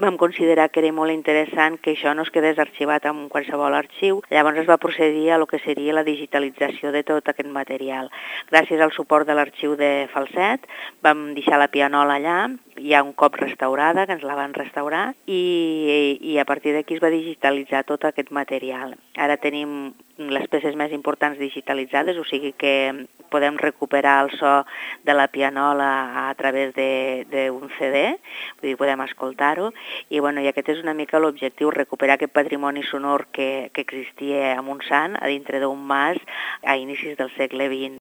vam considerar que era molt interessant que això no es quedés arxivat en qualsevol arxiu. Llavors es va procedir a lo que seria la digitalització de tot aquest material. Gràcies al suport de l'arxiu de Falset vam deixar la pianola allà, ja un cop restaurada, que ens la van restaurar, i a partir d'aquí es va digitalitzar tot aquest material. Ara tenim les peces més importants digitalitzades, o sigui que podem recuperar el so de la pianola a través d'un CD, vull dir, podem escoltar-ho, i aquest és una mica l'objectiu, recuperar aquest patrimoni sonor que existia a Montsant, a dintre d'un mas, a inicis del segle XX.